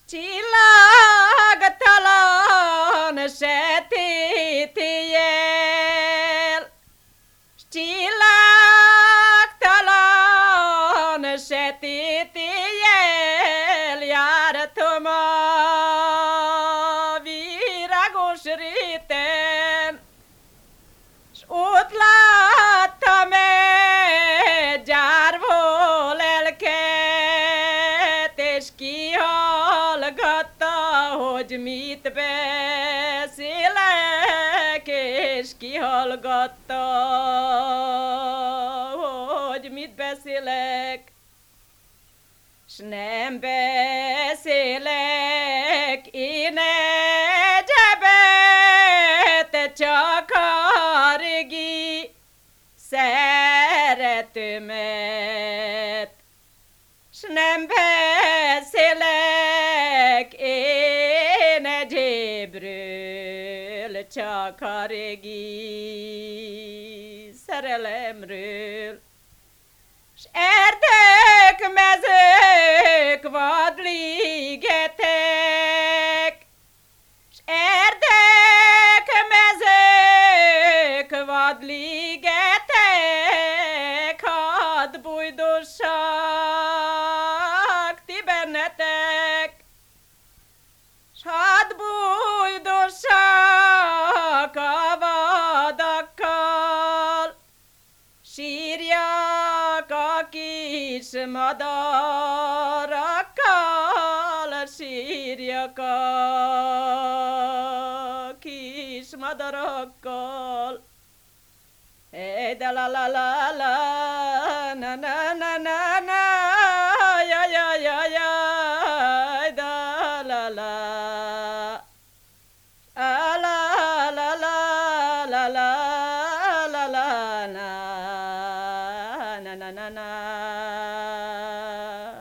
Csillagtalan sötéti jel, csillagtalan sötéti jel, jártam a virágos réten, s ott láttam egy gyárból lelket, és kihallgatta, hogy mit beszélek, és kihallgatta, hogy mit beszélek, s nem beszélek én egyebet, csak a régi szeretőmet, s nem beszélek én egyébről, csak a régi szerelemről. S erdők, mezők, vadligetek, s erdők, mezők, vadligetek, hadd bújdossak ti bennetek, s hadd bújdossak a vadakkal, sírjak a kis madarakkal, sírjak a kis madarakkal. Hey, da la la la la, na na na na na, ja ja ja ja, da la la, a la la la la la la la na na na na na.